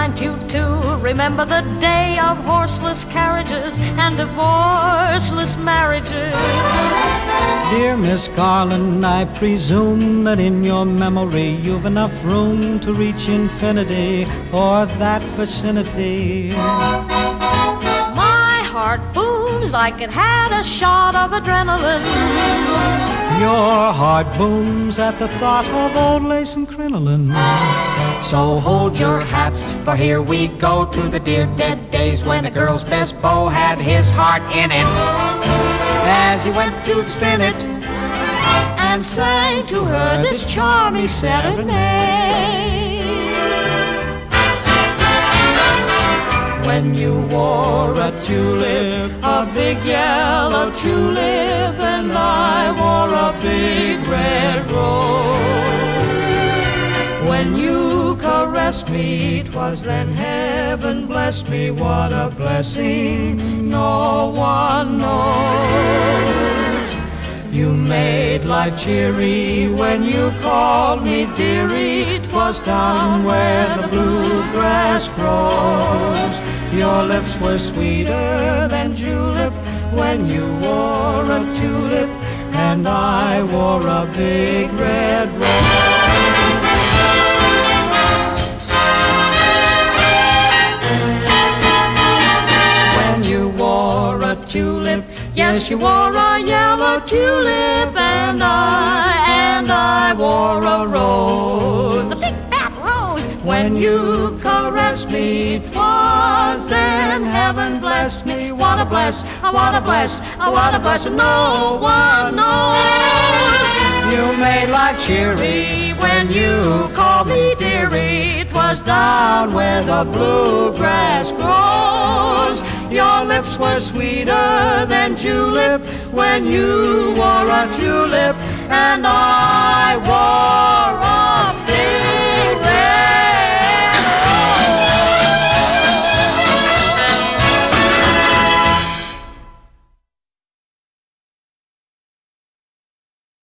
remind you to remember the day of horseless carriages and divorceless marriages. Dear Miss Garland, I presume that in your memory you've enough room to reach infinity or that vicinity. My heart booms like it had a shot of adrenaline. Your heart booms at the thought of old lace and crinoline. So hold your hats, for here we go to the dear dead days when a girl's best beau had his heart in it. As he went to spin it and sang to her this charming serenade. When you wore a tulip, a big yellow tulip, and I wore a big red rose. When you caressed me, 'twas then heaven blessed me. What a blessing no one knows. You made life cheery when you called me dearie. 'Twas down where the bluegrass grows. Your lips were sweeter than julep when you wore a tulip, and I wore a big red rose. When you wore a tulip, yes, you wore a yellow tulip, and I wore a rose, a big fat rose. When you caressed me, 'twas then heaven blessed me. What a bless, what a bless, what a bless, no one knows. You made life cheery when you called me dearie. 'Twas down where the bluegrass grows. Your lips were sweeter than julep when you wore a tulip, and I wore a